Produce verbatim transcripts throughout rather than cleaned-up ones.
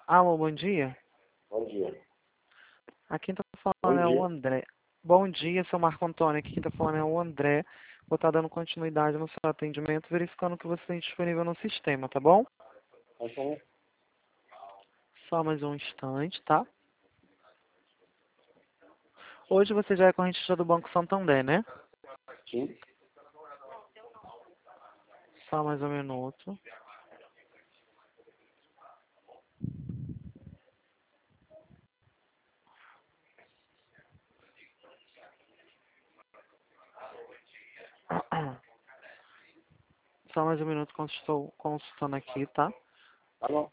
Alô, bom dia. Bom dia. Aqui quem tá Bom falando é o dia. André. Bom dia, seu Marco Antônio. Aqui quem tá falando é o André. Vou estar dando continuidade no seu atendimento, verificando o que você tem disponível no sistema, tá bom? Uhum. Só mais um instante, tá? Hoje você já é correntista do Banco Santander, né? Sim. Só mais um minuto. Só mais um minuto que eu estou consultando aqui, tá? Tá bom.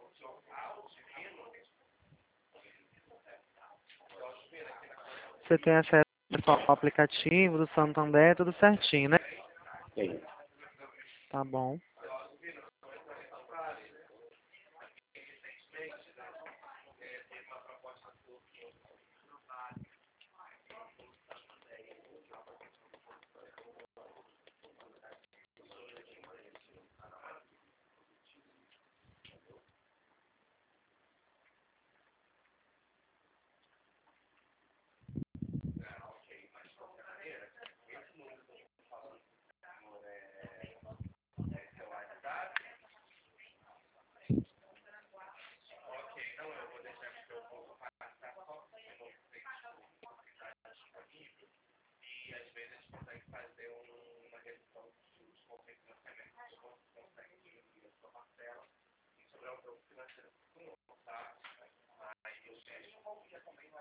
Você tem acesso ao aplicativo do Santander, tudo certinho, né? Sim. Tá bom.